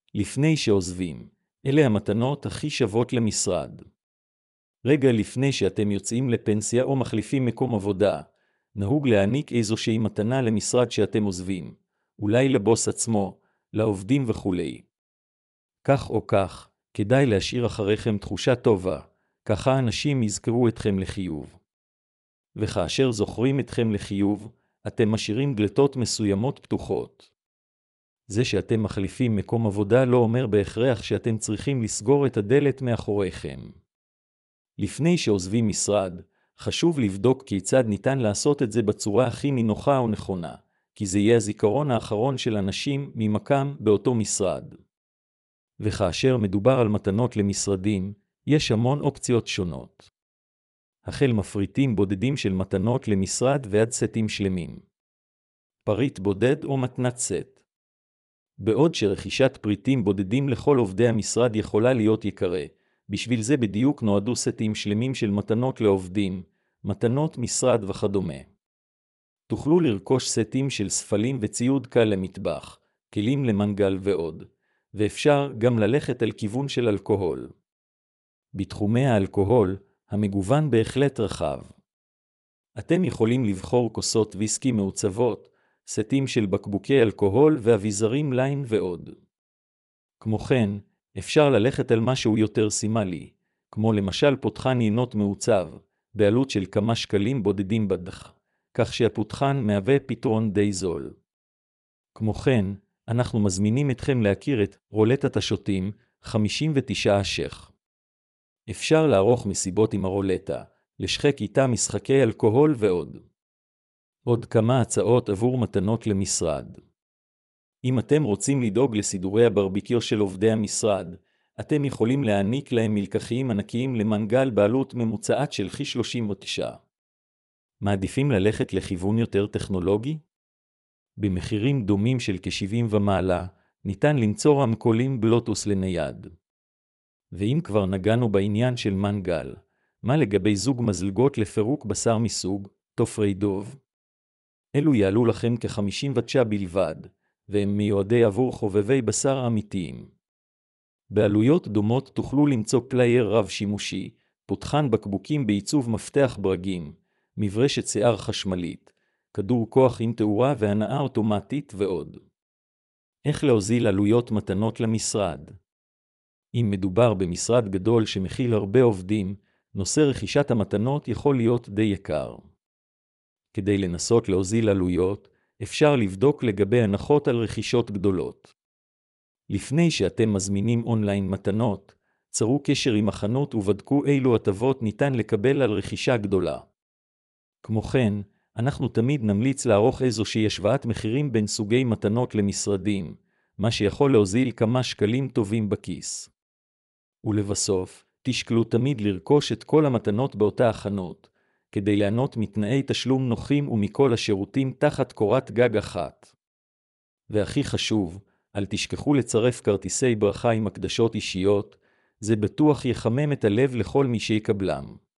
לפני שעוזבים, אלה המתנות הכי שוות למשרד. רגע לפני שאתם יוצאים לפנסיה או מחליפים מקום עבודה, נהוג להעניק איזושהי מתנה למשרד שאתם עוזבים, אולי לבוס עצמו, לעובדים וכו'. כך או כך, כדאי להשאיר אחריכם תחושה טובה, ככה אנשים יזכרו אתכם לחיוב. וכאשר זוכרים אתכם לחיוב, אתם משאירים דלתות מסוימות פתוחות. זה שאתם מחליפים מקום עבודה לא אומר בהכרח שאתם צריכים לסגור את הדלת מאחוריכם. לפני שעוזבים משרד, חשוב לבדוק כיצד ניתן לעשות את זה בצורה הכי נינוחה ונכונה, כי זה יהיה הזיכרון האחרון של אנשים ממקם באותו משרד. וכאשר מדובר על מתנות למשרדים, יש המון אופציות שונות. החל מפריטים בודדים של מתנות למשרד ועד סטים שלמים. פריט בודד או מתנת סט. בעוד שרכישת פריטים בודדים לכל עובדי המשרד יכולה להיות יקרה, בשביל זה בדיוק נועדו סטים שלמים של מתנות לעובדים, מתנות משרד וכדומה. תוכלו לרכוש סטים של ספלים וציוד קל למטבח, כלים למנגל ועוד, ואפשר גם ללכת על כיוון של אלכוהול. בתחומי האלכוהול, המגוון בהחלט רחב. אתם יכולים לבחור כוסות ויסקי מעוצבות, סטים של בקבוקי אלכוהול ואביזרים ליין ועוד. כמו כן, אפשר ללכת על משהו יותר סימלי, כמו למשל פותחן יינות מעוצב, בעלות של כמה שקלים בודדים בדח, כך שהפותחן מהווה פתרון די זול. כמו כן, אנחנו מזמינים אתכם להכיר את רולטת השוטים, 59 ש"ח. אפשר לערוך מסיבות עם הרולטה, לשחק איתה משחקי אלכוהול ועוד. עוד כמה הצעות עבור מתנות למשרד. אם אתם רוצים לדאוג לסידורי הברביקיו של עובדי המשרד, אתם יכולים להעניק להם מלקחים ענקיים למנגל בעלות ממוצעת של כ-39. מעדיפים ללכת לכיוון יותר טכנולוגי? במחירים דומים של כ-70 ומעלה, ניתן למצוא רמקולים בלוטוס לנייד. ואם כבר נגענו בעניין של מנגל, מה לגבי זוג מזלגות לפירוק בשר מסוג תופרי דוב? אלו יעלו לכם כ-59 בלבד, והם מיועדי עבור חובבי בשר אמיתיים. בעלויות דומות תוכלו למצוא פלייר רב שימושי, פותחן בקבוקים בעיצוב מפתח ברגים, מברשת שיער חשמלית, כדור כוח עם תאורה והנעה אוטומטית ועוד. איך להוזיל עלויות מתנות למשרד? אם מדובר במשרד גדול שמכיל הרבה עובדים, נושא רכישת המתנות יכול להיות די יקר. כדי לנסות להוזיל עלויות, אפשר לבדוק לגבי הנחות על רכישות גדולות. לפני שאתם מזמינים אונליין מתנות, צרו קשר עם החנות ובדקו אילו הטבות ניתן לקבל על רכישה גדולה. כמו כן, אנחנו תמיד נמליץ לערוך איזושהי השוואת מחירים בין סוגי מתנות למשרדים, מה שיכול להוזיל כמה שקלים טובים בכיס. ולבסוף, תשקלו תמיד לרכוש את כל המתנות באותה החנות, כדי ליהנות מתנאי תשלום נוחים ומכל השירותים תחת קורת גג אחת. והכי חשוב, אל תשכחו לצרף כרטיסי ברכה עם הקדשות אישיות, זה בטוח יחמם את הלב לכל מי שיקבלם.